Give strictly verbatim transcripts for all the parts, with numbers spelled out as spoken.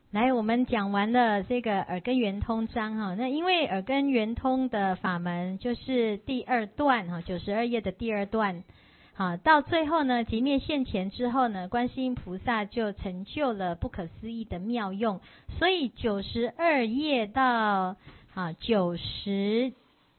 来，我们讲完了这个耳根圆通章哈，那因为耳根圆通的法门就是第二段哈，九十二页的第二段，好，到最后呢，极灭现前之后呢，观世音菩萨就成就了不可思议的妙用，所以九十二页到啊九十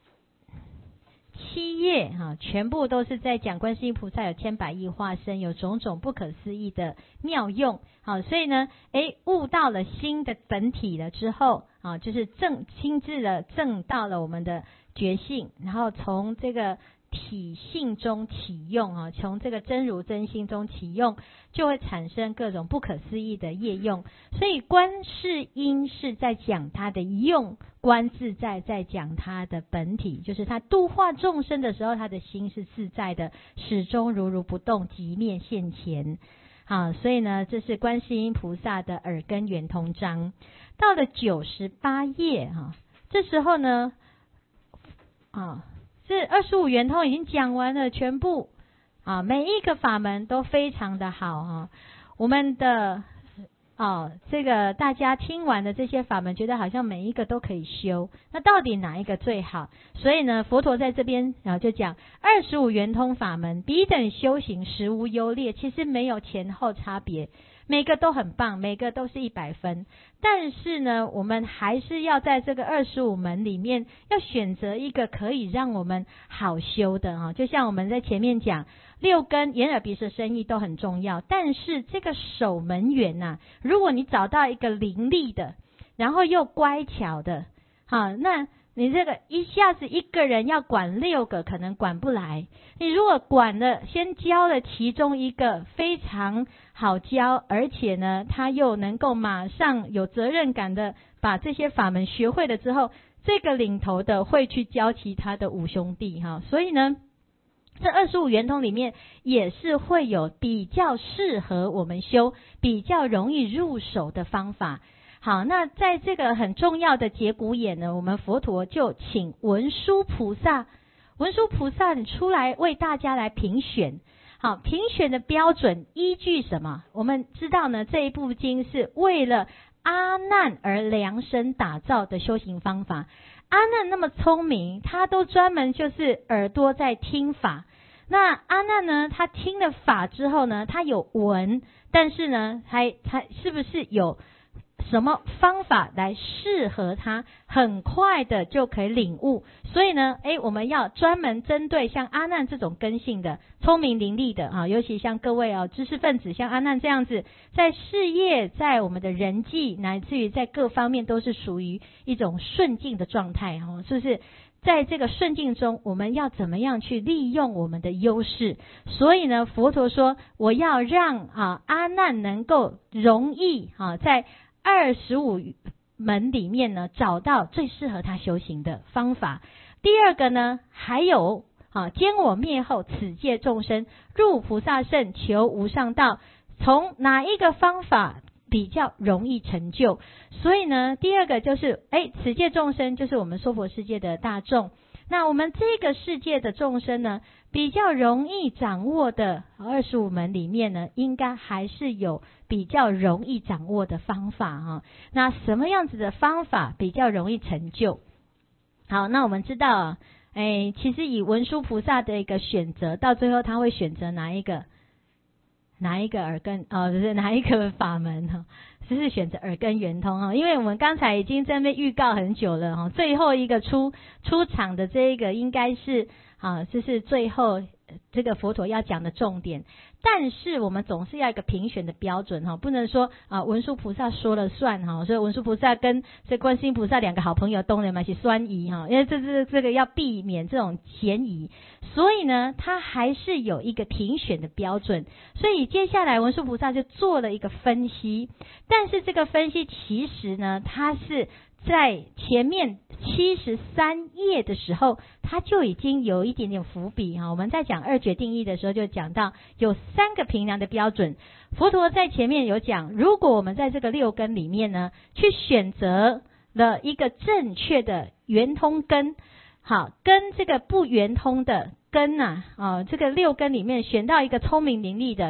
七页哈，全部都是在讲观世音菩萨有千百亿化身，有种种不可思议的妙用。好，所以呢，诶，悟到了心的本体了之后，啊，就是正亲自的证到了我们的觉性，然后从这个体性中起用啊，从这个真如真心中起用，就会产生各种不可思议的业用。所以观世音是在讲他的用，观自在在讲他的本体，就是他度化众生的时候，他的心是自在的，始终如如不动，极灭现前。好，所以呢，这是观世音菩萨的耳根圆通章。到了九十八页哈，这时候呢，啊，这二十五圆通已经讲完了，全部啊，每一个法门都非常的好哈。我们的哦，这个大家听完的这些法门，觉得好像每一个都可以修，那到底哪一个最好？所以呢，佛陀在这边啊就讲二十五圆通法门，彼等修行实无优劣，其实没有前后差别，每个都很棒，每个都是一百分。但是呢，我们还是要在这个二十五门里面，要选择一个可以让我们好修的啊。就像我们在前面讲，六根眼耳鼻舌身意都很重要，但是这个守门员呐、啊，如果你找到一个伶俐的，然后又乖巧的，好，那你这个一下子一个人要管六个，可能管不来。你如果管了，先教了其中一个非常好教，而且呢，他又能够马上有责任感的把这些法门学会了之后，这个领头的会去教其他的五兄弟哈。所以呢，这二十五圆通里面也是会有比较适合我们修、比较容易入手的方法。好，那在这个很重要的节骨眼呢，我们佛陀就请文殊菩萨，文殊菩萨你出来为大家来评选。好，评选的标准依据什么？我们知道呢，这一部经是为了阿难而量身打造的修行方法。阿难那么聪明，他都专门就是耳朵在听法。那阿难呢，他听了法之后呢，他有闻，但是呢，还他是不是有什么方法来适合他，很快的就可以领悟？所以呢，诶，我们要专门针对像阿难这种根性的、聪明伶俐的啊，尤其像各位啊知识分子，像阿难这样子，在事业、在我们的人际，乃至于在各方面都是属于一种顺境的状态哈，是不是？在这个顺境中，我们要怎么样去利用我们的优势？所以呢，佛陀说，我要让啊阿难能够容易啊在二十五门里面呢找到最适合他修行的方法。第二个呢，还有啊歼我灭后，此界众生入菩萨圣，求无上道，从哪一个方法比较容易成就？所以呢，第二个就是哎，此界众生就是我们娑婆世界的大众。那我们这个世界的众生呢，比较容易掌握的二十五门里面呢，应该还是有比较容易掌握的方法哈。那什么样子的方法比较容易成就？好，那我们知道啊，哎，其实以文殊菩萨的一个选择，到最后他会选择哪一个？哪一个耳根哦，就是哪一个法门哈？就是选择耳根圆通哈，因为我们刚才已经在那边预告很久了哈，最后一个出出场的这一个应该是啊，就是最后这个佛陀要讲的重点。但是我们总是要一个评选的标准哈，不能说啊文殊菩萨说了算哈，所以文殊菩萨跟这观世音菩萨两个好朋友东人嘛是酸疑哈，因为这这这个要避免这种嫌疑，所以呢，他还是有一个评选的标准。所以接下来文殊菩萨就做了一个分析，但是这个分析其实呢，他是在前面七十三页的时候，他就已经有一点点伏笔哈。我们在讲二觉定义的时候，就讲到有三个评量的标准。佛陀在前面有讲，如果我们在这个六根里面呢，去选择了一个正确的圆通根，好，跟这个不圆通的根呐、啊，啊，这个六根里面选到一个聪明伶俐的，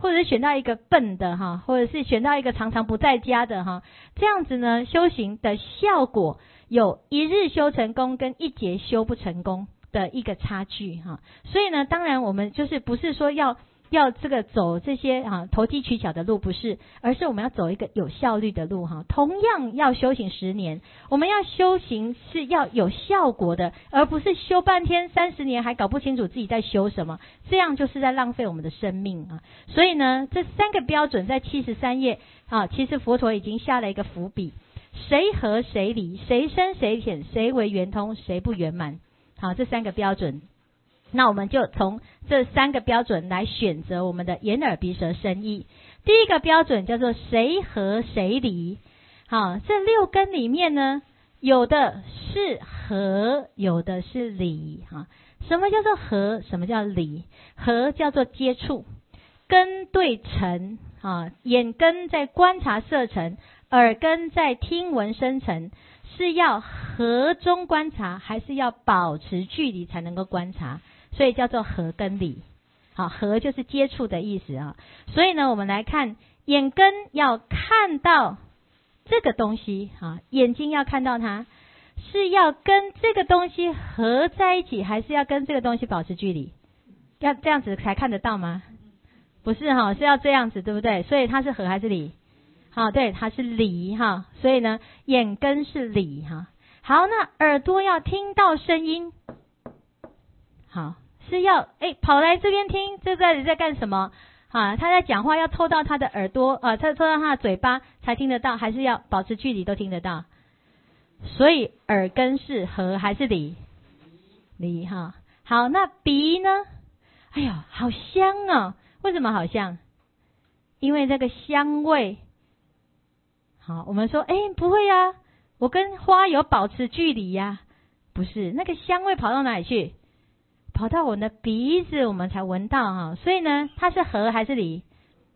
或者是选到一个笨的哈，或者是选到一个常常不在家的哈，这样子呢，修行的效果有一日修成功跟一节修不成功的一个差距哈。所以呢，当然我们就是不是说要要这个走这些啊投机取巧的路，不是，而是我们要走一个有效率的路哈。同样要修行十年，我们要修行是要有效果的，而不是修半天三十年还搞不清楚自己在修什么，这样就是在浪费我们的生命啊。所以呢，这三个标准在七十三页啊，其实佛陀已经下了一个伏笔：谁合谁离，谁深谁浅，谁为圆通，谁不圆满。好，这三个标准。那我们就从这三个标准来选择我们的眼耳鼻舌身意。第一个标准叫做谁合谁离。好，这六根里面呢，有的是合，有的是离。哈，什么叫做合？什么叫离？合叫做接触，根对尘啊，眼根在观察色尘，耳根在听闻声尘，是要合中观察，还是要保持距离才能够观察？所以叫做合跟离。好，合就是接触的意思啊。所以呢，我们来看眼根要看到这个东西啊，眼睛要看到它，是要跟这个东西合在一起，还是要跟这个东西保持距离？要这样子才看得到吗？不是哈，是要这样子，对不对？所以它是合还是离？好，对，它是离哈。所以呢，眼根是离哈。好，那耳朵要听到声音，好。是要哎跑来这边听，这在在干什么啊？他在讲话，要凑到他的耳朵啊，凑凑到他的嘴巴才听得到，还是要保持距离都听得到？所以耳根是合还是离？离哈。好，那鼻呢？哎呦，好香哦！为什么好香？因为这个香味。好，我们说哎不会啊，我跟花有保持距离呀、啊，不是，那个香味跑到哪里去？跑到我的鼻子，我们才闻到哈，所以呢，它是合还是离？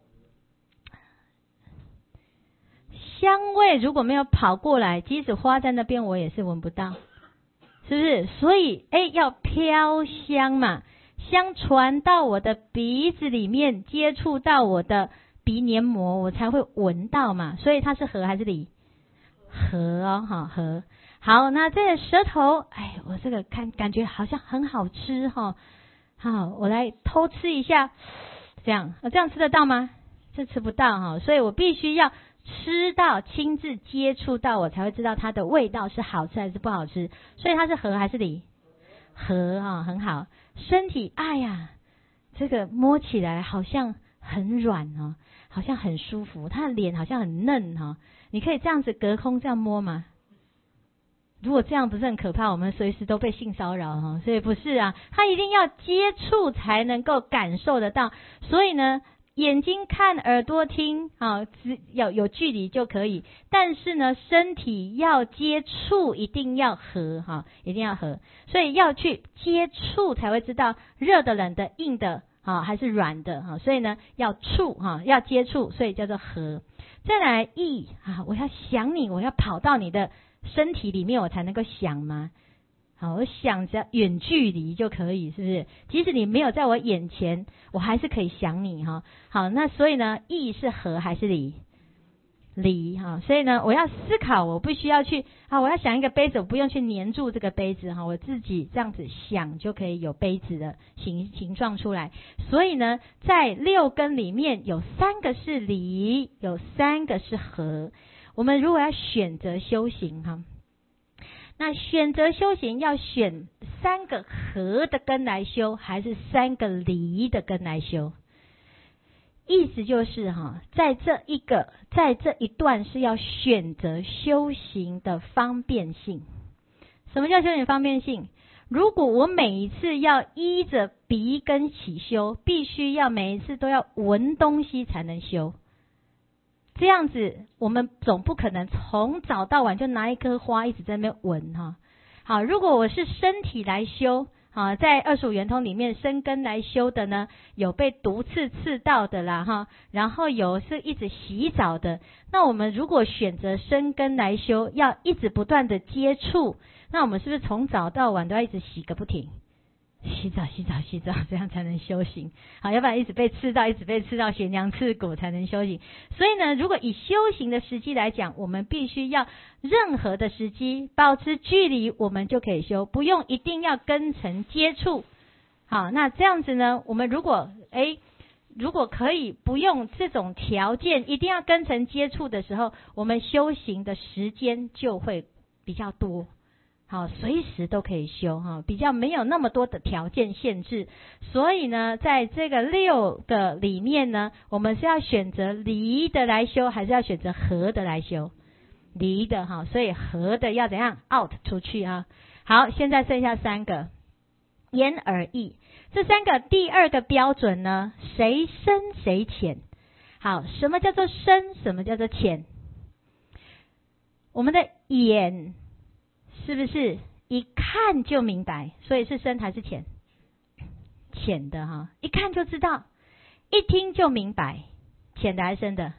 香味如果没有跑过来，即使花在那边，我也是闻不到，是不是？所以，哎，要飘香嘛，香传到我的鼻子里面，接触到我的鼻黏膜，我才会闻到嘛。所以它是合还是离？合哦，哈，合。好，那这个舌头，哎，我这个看感觉好像很好吃哈。好，我来偷吃一下，这样，这样吃得到吗？这吃不到哈，所以我必须要吃到，亲自接触到，我才会知道它的味道是好吃还是不好吃。所以它是合还是离？合哈，很好。身体，哎呀，这个摸起来好像很软哦，好像很舒服。他的脸好像很嫩哈，你可以这样子隔空这样摸吗？如果这样不是很可怕，我们随时都被性骚扰哈，所以不是啊，他一定要接触才能够感受得到。所以呢，眼睛看，耳朵听，啊，只要有距离就可以。但是呢，身体要接触，一定要合哈，一定要合。所以要去接触才会知道热的、冷的、硬的啊还是软的哈。所以呢，要触哈，要接触，所以叫做合。再来意啊，我要想你，我要跑到你的身体里面我才能够想吗？好，我想着远距离就可以，是不是？即使你没有在我眼前，我还是可以想你哈。好，那所以呢，意是合还是离？离哈。所以呢，我要思考，我必须要去啊，我要想一个杯子，我不用去黏住这个杯子哈，我自己这样子想就可以有杯子的形形状出来。所以呢，在六根里面有三个是离，有三个是合。我们如果要选择修行哈，那选择修行要选三个合的根来修，还是三个离的根来修？意思就是哈，在这一个在这一段是要选择修行的方便性。什么叫修行方便性？如果我每一次要依着鼻根起修，必须要每一次都要闻东西才能修。这样子我们总不可能从早到晚就拿一颗花一直在那边闻哈。好，如果我是身体来修，好，在二十五圆通里面身根来修的呢，有被毒刺刺到的啦哈，然后有是一直洗澡的。那我们如果选择身根来修，要一直不断的接触，那我们是不是从早到晚都要一直洗个不停？ 洗澡洗澡洗澡，这样才能修行。好，要不然一直被刺到，一直被刺到悬梁刺股才能修行。所以呢，如果以修行的时机来讲，我们必须要任何的时机保持距离，我们就可以修，不用一定要跟尘接触。好，那这样子呢，我们如果诶如果可以不用这种条件，一定要跟尘接触的时候，我们修行的时间就会比较多。好，随时都可以修哈，比较没有那么多的条件限制。所以呢，在这个六个里面呢，我们是要选择离的来修，还是要选择合的来修？离的哈，所以合的要怎样 out 出去啊？好，现在剩下三个，言耳意。这三个第二个标准呢，谁深谁浅？好，什么叫做深？什么叫做浅？我们的眼是不是一看就明白？所以是深还是浅？浅的哈，一看就知道，一听就明白。浅的还是深的？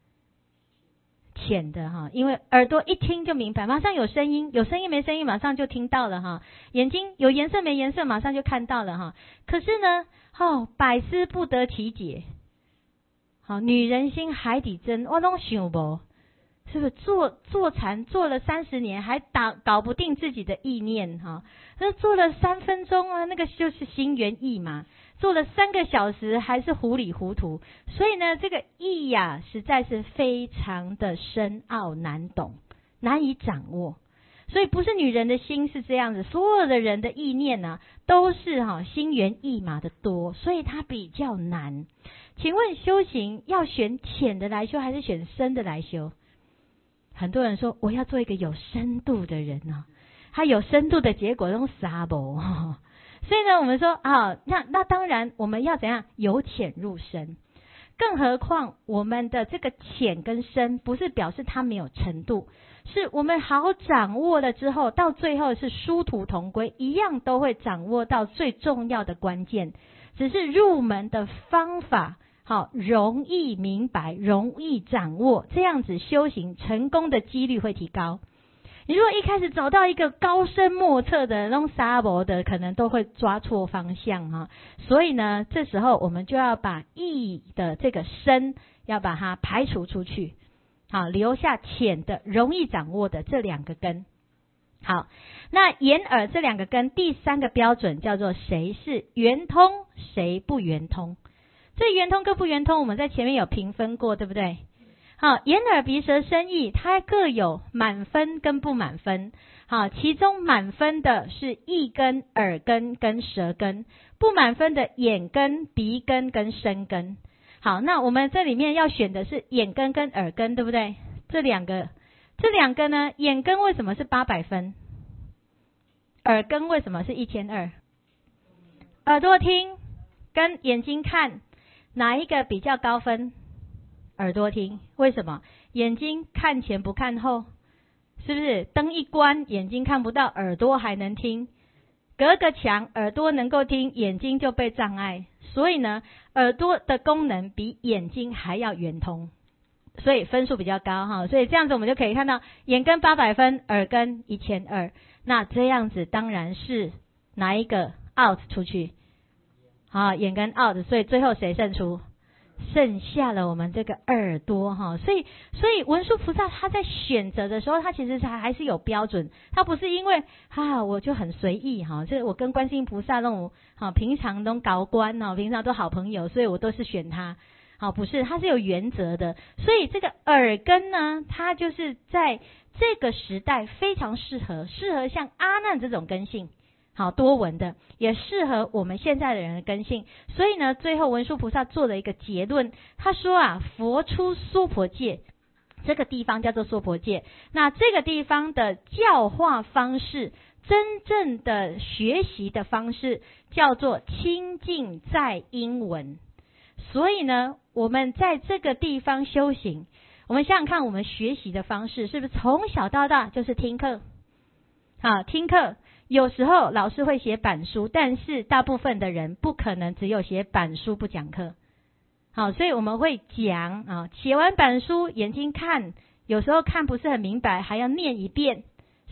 浅的哈，因为耳朵一听就明白，马上有声音，有声音没声音马上就听到了哈。眼睛有颜色没颜色马上就看到了哈。可是呢，哦，百思不得其解。好，女人心海底针，我都想不。是不是坐坐禅坐了三十年还打搞不定自己的意念哈？那坐了三分钟啊，那个就是心猿意马；坐了三个小时还是糊里糊涂。所以呢，这个意呀、啊，实在是非常的深奥难懂，难以掌握。所以不是女人的心是这样子，所有的人的意念呢、啊，都是哈、啊、心猿意马的多，所以它比较难。请问修行要选浅的来修，还是选深的来修？很多人说我要做一个有深度的人啊，他有深度的结果用沙博，所以呢，我们说啊，那那当然我们要怎样由浅入深，更何况我们的这个浅跟深，不是表示它没有程度，是我们好掌握了之后，到最后是殊途同归，一样都会掌握到最重要的关键，只是入门的方法。好，容易明白，容易掌握，这样子修行成功的几率会提高。你如果一开始走到一个高深莫测的那种沙博的，可能都会抓错方向哈。所以呢，这时候我们就要把意的这个深要把它排除出去，好，留下浅的容易掌握的这两个根。好，那眼耳这两个根，第三个标准叫做谁是圆通，谁不圆通。这圆通跟不圆通，我们在前面有评分过，对不对？好，眼耳鼻舌身意，它各有满分跟不满分。好，其中满分的是意根、耳根跟舌根，不满分的眼根、鼻根跟身根。好，那我们这里面要选的是眼根跟耳根，对不对？这两个，这两个呢，眼根为什么是八百分？耳根为什么是一千二？耳朵听跟眼睛看。哪一个比较高分？耳朵听，为什么？眼睛看前不看后，是不是？灯一关，眼睛看不到，耳朵还能听。隔个墙，耳朵能够听，眼睛就被障碍。所以呢，耳朵的功能比眼睛还要圆通，所以分数比较高哈。所以这样子我们就可以看到，眼根八百分，耳根一千二。那这样子当然是哪一个 out 出去？啊，眼根 out， 所以最后谁胜出？剩下了我们这个耳朵哈，所以所以文殊菩萨他在选择的时候，他其实还还是有标准，他不是因为啊我就很随意哈，就是我跟观世音菩萨那种好平常都高官哦，平常都好朋友，所以我都是选他。好，不是，他是有原则的，所以这个耳根呢，它就是在这个时代非常适合，适合像阿难这种根性。好，多闻的也适合我们现在的人的根性，所以呢，最后文殊菩萨做了一个结论，他说啊，佛出娑婆界，这个地方叫做娑婆界，那这个地方的教化方式，真正的学习的方式叫做清净在因闻。所以呢，我们在这个地方修行，我们想想看，我们学习的方式是不是从小到大就是听课？好，听课。有时候老师会写板书，但是大部分的人不可能只有写板书不讲课。好，所以我们会讲啊，写完板书眼睛看，有时候看不是很明白，还要念一遍，是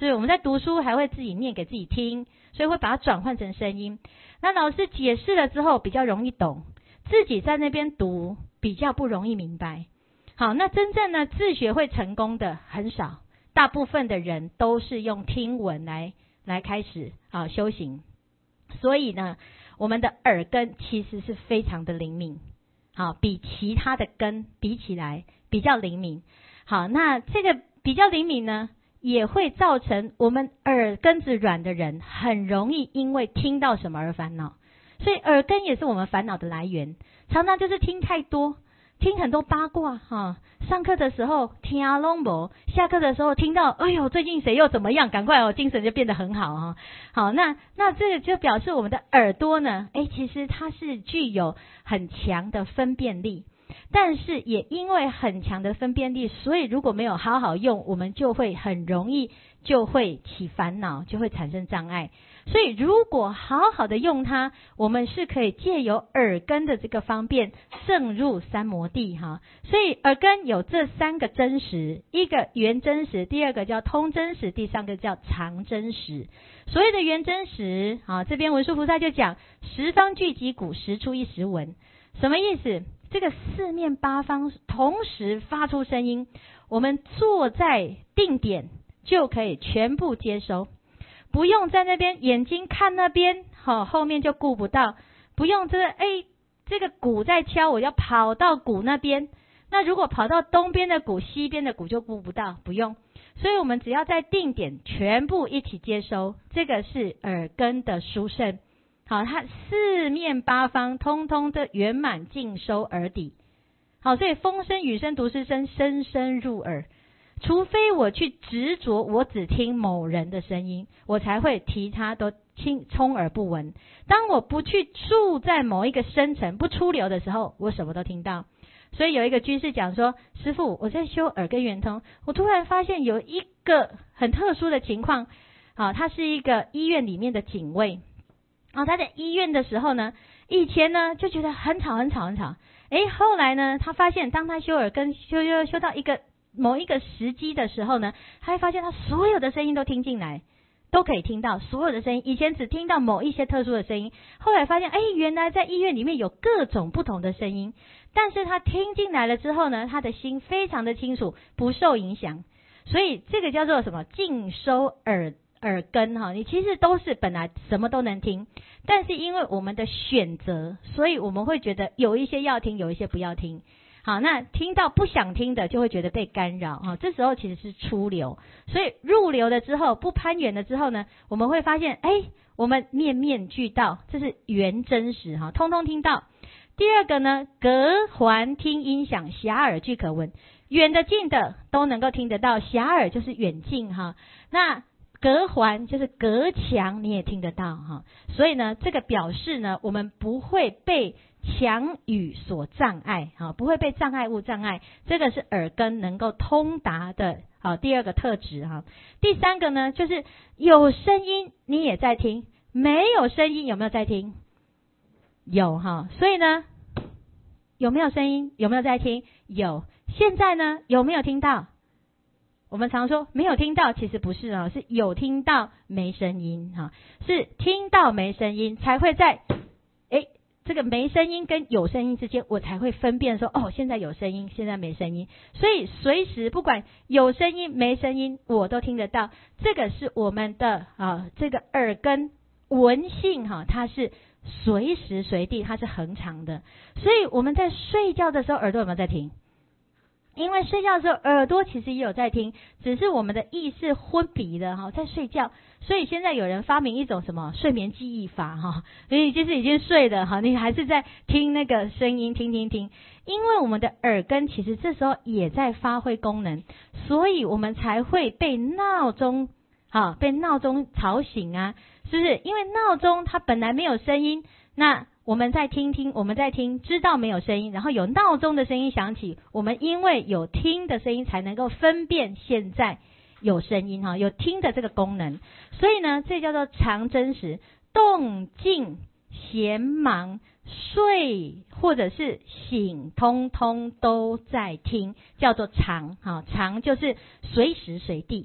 所以我们在读书还会自己念给自己听，所以会把它转换成声音。那老师解释了之后比较容易懂，自己在那边读比较不容易明白。好，那真正呢自学会成功的很少，大部分的人都是用听闻来来开始啊修行。所以呢，我们的耳根其实是非常的灵敏，好，比其他的根比起来比较灵敏。好，那这个比较灵敏呢，也会造成我们耳根子软的人很容易因为听到什么而烦恼。所以耳根也是我们烦恼的来源，常常就是听太多，听很多八卦哈。上课的时候听啊拢无，下课的时候听到哎呦最近谁又怎么样，赶快哦精神就变得很好哈。好，那那这个就表示我们的耳朵呢，哎其实它是具有很强的分辨力，但是也因为很强的分辨力，所以如果没有好好用，我们就会很容易就会起烦恼，就会产生障碍。所以如果好好的用它，我们是可以借由耳根的这个方便证入三摩地哈。所以耳根有这三个真实，一个圆真实，第二个叫通真实，第三个叫常真实。所谓的圆真实啊，这边文殊菩萨就讲十方聚集鼓，十出一时闻。什么意思？这个四面八方同时发出声音，我们坐在定点就可以全部接收，不用在那边眼睛看那边，好，后面就顾不到，不用这个哎，这个鼓在敲，我要跑到鼓那边，那如果跑到东边的鼓，西边的鼓就顾不到，不用。所以我们只要在定点全部一起接收，这个是耳根的殊胜。好，它四面八方通通的圆满尽收耳底。好，所以风声、雨声、读诗声，声声入耳。除非我去执着，我只听某人的声音，我才会其他都听充耳不闻。当我不去住在某一个深层不出流的时候，我什么都听到。所以有一个居士讲说，师父，我在修耳根圆通，我突然发现有一个很特殊的情况。好，他是一个医院里面的警卫。啊，他在医院的时候呢，以前呢就觉得很吵很吵很吵。诶，后来呢，他发现当他修耳根修修修到一个某一个时机的时候呢，他会发现他所有的声音都听进来，都可以听到所有的声音。以前只听到某一些特殊的声音，后来发现，哎，原来在医院里面有各种不同的声音。但是他听进来了之后呢，他的心非常的清楚，不受影响。所以这个叫做什么？尽收耳耳根哈。你其实都是本来什么都能听，但是因为我们的选择，所以我们会觉得有一些要听，有一些不要听。好，那听到不想听的就会觉得被干扰啊，这时候其实是出流。所以入流了之后，不攀缘了之后呢，我们会发现，哎，我们面面俱到，这是圆真实哈，通通听到。第二个呢，隔环听音响，狭耳俱可闻，远的近的都能够听得到，狭耳就是远近哈，那隔环就是隔墙，你也听得到哈。所以呢，这个表示呢，我们不会被墙语所障碍，哈，不会被障碍物障碍，这个是耳根能够通达的，好，第二个特质哈。第三个呢，就是有声音你也在听，没有声音有没有在听？有哈。所以呢，有没有声音？有没有在听？有。现在呢，有没有听到？我们常说没有听到，其实不是啊，是有听到没声音哈，是听到没声音才会在诶这个没声音跟有声音之间，我才会分辨说，哦，现在有声音，现在没声音。所以随时不管有声音没声音，我都听得到。这个是我们的啊，这个耳根闻性哈，它是随时随地，它是恒常的。所以我们在睡觉的时候，耳朵有没有在听？因为睡觉的时候耳朵其实也有在听，只是我们的意识昏迷了哈，在睡觉。所以现在有人发明一种什么睡眠记忆法哈，所以就是已经睡了哈，你还是在听那个声音，听听听。因为我们的耳根其实这时候也在发挥功能，所以我们才会被闹钟哈，被闹钟吵醒啊，是不是？因为闹钟它本来没有声音，那我们再听听，我们再听，知道没有声音，然后有闹钟的声音响起，我们因为有听的声音才能够分辨现在有声音哈，有听的这个功能。所以呢，这叫做常真实，动静闲忙睡或者是醒，通通都在听，叫做常哈，常就是随时随地。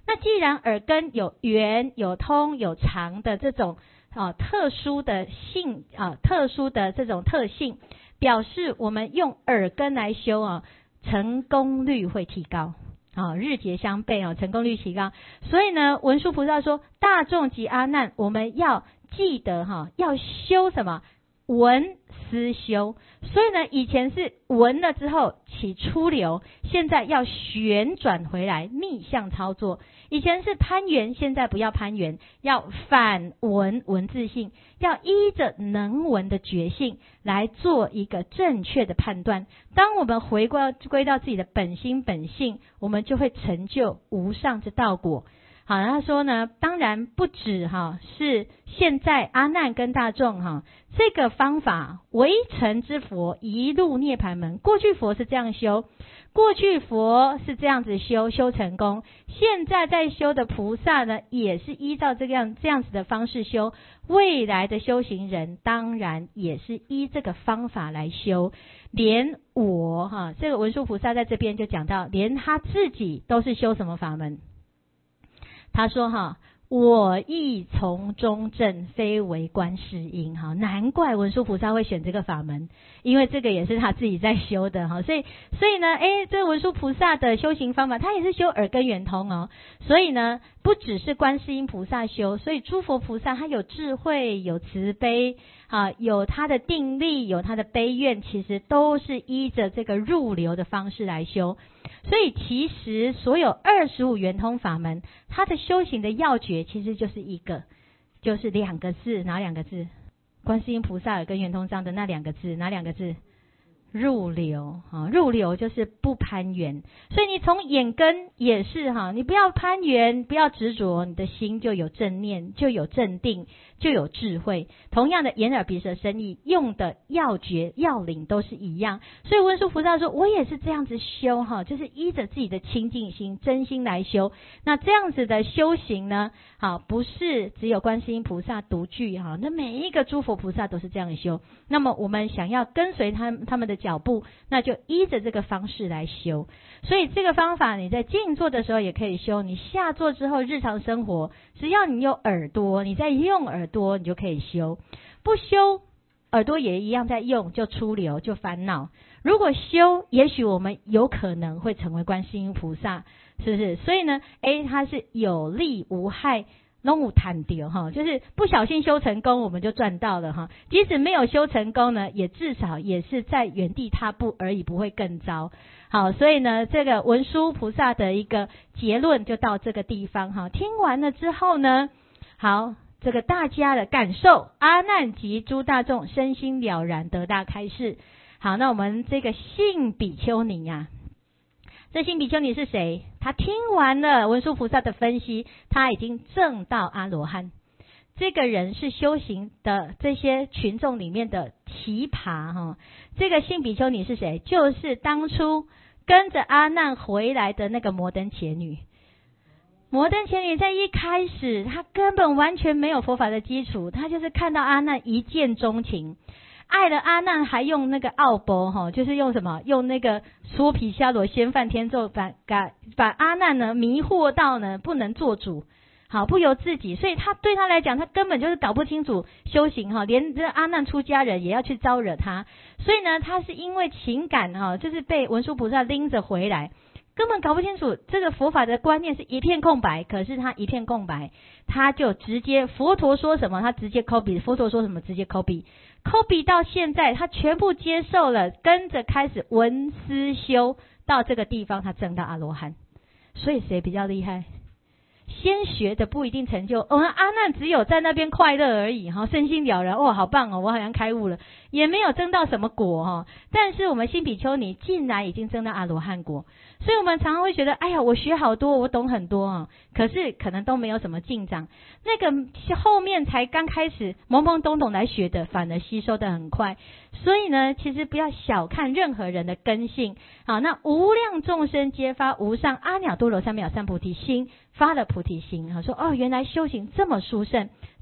那既然耳根有圆、有通、有长的这种啊特殊的性啊特殊的这种特性，表示我们用耳根来修啊，成功率会提高。啊，日节相悖啊，成功率提高。所以呢，文殊菩萨说，大众及阿难，我们要记得哈，要修什么？闻思修。所以呢，以前是闻了之后起出流，现在要旋转回来，逆向操作。以前是攀缘，现在不要攀缘，要反闻文字性，要依着能闻的觉性来做一个正确的判断。当我们回归归到自己的本心本性，我们就会成就无上之道果。好，他说呢，当然不止哈，是现在阿难跟大众哈，这个方法为成之佛一入涅盘门。过去佛是这样修，过去佛是这样子修，修成功。现在在修的菩萨呢，也是依照这样这样子的方式修。未来的修行人当然也是依这个方法来修。连我哈，这个文殊菩萨在这边就讲到，连他自己都是修什么法门？他说哈，我亦从中证，非为观世音。哈，难怪文殊菩萨会选这个法门，因为这个也是他自己在修的哈。所以，所以呢，诶，这个文殊菩萨的修行方法，他也是修耳根圆通哦。所以呢，不只是观世音菩萨修，所以诸佛菩萨他有智慧，有慈悲，啊，有他的定力，有他的悲愿，其实都是依着这个入流的方式来修。所以其实所有二十五圆通法门，它的修行的要诀其实就是一个，就是两个字，哪两个字？观世音菩萨耳根圆通上的那两个字，哪两个字？入流啊，入流就是不攀缘。所以你从眼根也是哈，你不要攀缘，不要执着，你的心就有正念，就有正定，就有智慧。同样的，眼耳鼻舌身意用的要诀要领都是一样。所以文殊菩萨说，我也是这样子修哈，就是依着自己的清净心、真心来修。那这样子的修行呢，好，不是只有观世音菩萨独具哈，那每一个诸佛菩萨都是这样修。那么我们想要跟随他们他们的脚步，那就依着这个方式来修。所以这个方法你在静坐的时候也可以修，你下坐之后日常生活，只要你有耳朵，你在用耳朵，你就可以修。不修，耳朵也一样在用，就出流，就烦恼。如果修，也许我们有可能会成为观世音菩萨，是不是？所以呢，诶，它是有利无害，拢有赚到哈，就是不小心修成功，我们就赚到了哈。即使没有修成功呢，也至少也是在原地踏步而已，不会更糟。好，所以呢，这个文殊菩萨的一个结论就到这个地方哈。听完了之后呢，好，这个大家的感受，阿难及诸大众身心了然，得大开示。好，那我们这个信比丘尼呀、啊，这信比丘尼是谁？他听完了文殊菩萨的分析，他已经证到阿罗汉。这个人是修行的这些群众里面的奇葩哈。这个信比丘尼是谁？就是当初跟着阿难回来的那个摩登伽女。摩登伽女在一开始，她根本完全没有佛法的基础，她就是看到阿难一见钟情。爱了阿难，还用那个奥钵哈，就是用什么？用那个娑毗伽罗仙梵天咒，把把把阿难呢迷惑到呢不能做主，好不由自己。所以他对他来讲，他根本就是搞不清楚修行哈，连这阿难出家人也要去招惹他。所以呢，他是因为情感哈，就是被文殊菩萨拎着回来。根本搞不清楚这个佛法的观念，是一片空白。可是他一片空白，他就直接佛陀说什么，他直接 copy； 佛陀说什么，直接 copy。copy 到现在，他全部接受了，跟着开始闻思修，到这个地方他证到阿罗汉。所以谁比较厉害？先学的不一定成就。哦，阿难只有在那边快乐而已哈，身心了然，哦，好棒哦，我好像开悟了，也没有证到什么果哈。但是我们信比丘尼竟然已经证到阿罗汉果。所以我们常常会觉得，哎呀，我学好多，我懂很多啊，可是可能都没有什么进展。那个后面才刚开始懵懵懂懂来学的，反而吸收的很快。所以呢，其实不要小看任何人的根性。好，那无量众生皆发无上阿耨多罗三藐三菩提心，发了菩提心，说哦，原来修行这么殊胜，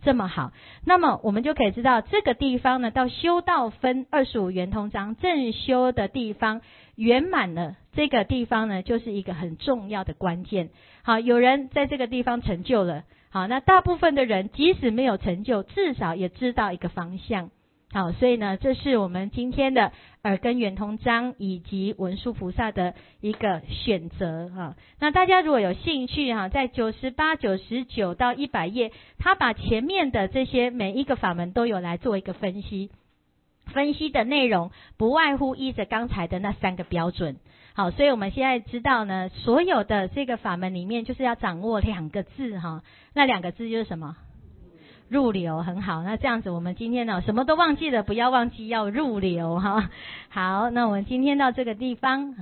这么好。那么我们就可以知道这个地方呢，到修道分二十五圆通章正修的地方圆满了，这个地方呢就是一个很重要的关键。好，有人在这个地方成就了，好，那大部分的人即使没有成就，至少也知道一个方向。好，所以呢，这是我们今天的耳根圆通章以及文殊菩萨的一个选择哈。那大家如果有兴趣哈，在九十八、九十九到一百页，他把前面的这些每一个法门都有来做一个分析，分析的内容不外乎依着刚才的那三个标准。好，所以我们现在知道呢，所有的这个法门里面就是要掌握两个字哈，那两个字就是什么？入流。很好，那这样子我们今天呢什么都忘记了，不要忘记要入流哈。好，那我们今天到这个地方。